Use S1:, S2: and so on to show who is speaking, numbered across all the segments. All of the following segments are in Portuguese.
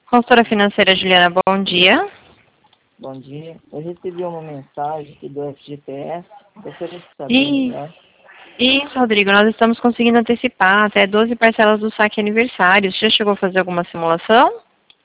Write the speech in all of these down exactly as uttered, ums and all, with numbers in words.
S1: Consultora financeira Juliana, bom dia.
S2: Bom dia. Eu recebi uma mensagem aqui do F G T S. Gostaria de saber
S1: E,
S2: melhor.
S1: isso, Rodrigo, nós estamos conseguindo antecipar até doze parcelas do saque aniversário. Você já chegou a fazer alguma simulação?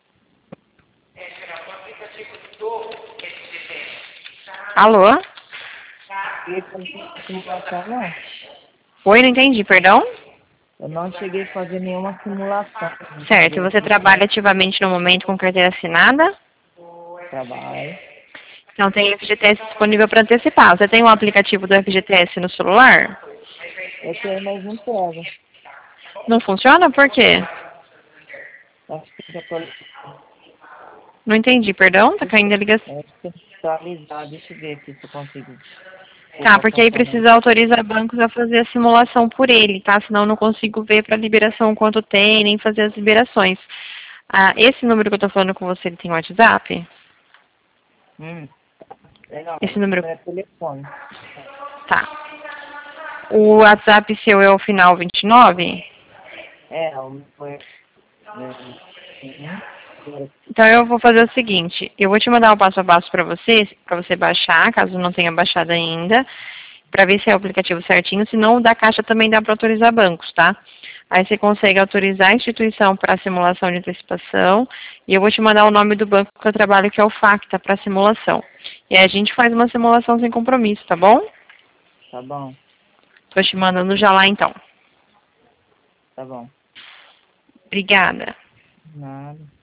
S1: Alô?
S2: Cheguei a fazer simulação, não.
S1: Oi, não entendi, perdão?
S2: Eu não cheguei a fazer nenhuma simulação.
S1: Certo, e
S2: Do
S1: você
S2: F G T S.
S1: trabalha ativamente no momento com carteira assinada?
S2: Trabalho.
S1: Então tem F G T S disponível para antecipar. Você tem um aplicativo do F G T S no celular?
S2: Eu tenho, mas não pega.
S1: Não funciona? Por quê?
S2: Acho que tem que atualizar.
S1: Não entendi, perdão? Tá caindo a ligação.
S2: Acho que tem que atualizar. Deixa eu ver aqui se eu consigo. Se
S1: Tá,
S2: tá
S1: porque aí
S2: funcionando.
S1: precisa autorizar bancos a fazer a simulação por ele, tá? Senão eu não consigo ver para liberação quanto tem, nem fazer as liberações. Ah, esse número que eu tô falando com você, ele tem WhatsApp?
S2: Hum. Legal.
S1: Esse número...
S2: É telefone.
S1: Tá. O WhatsApp seu é o final vinte e nove?
S2: É, o meu foi. É, uhum.
S1: Então eu vou fazer o seguinte, eu vou te mandar o passo a passo para você, para você baixar, caso não tenha baixado ainda, para ver se é o aplicativo certinho, senão o da Caixa também dá para autorizar bancos, tá? Aí você consegue autorizar a instituição para simulação de antecipação, e eu vou te mandar o nome do banco que eu trabalho, que é o Facta, para simulação. E aí a gente faz uma simulação sem compromisso, tá bom?
S2: Tá bom.
S1: Tô te mandando já lá então.
S2: Tá bom.
S1: Obrigada.
S2: Nada.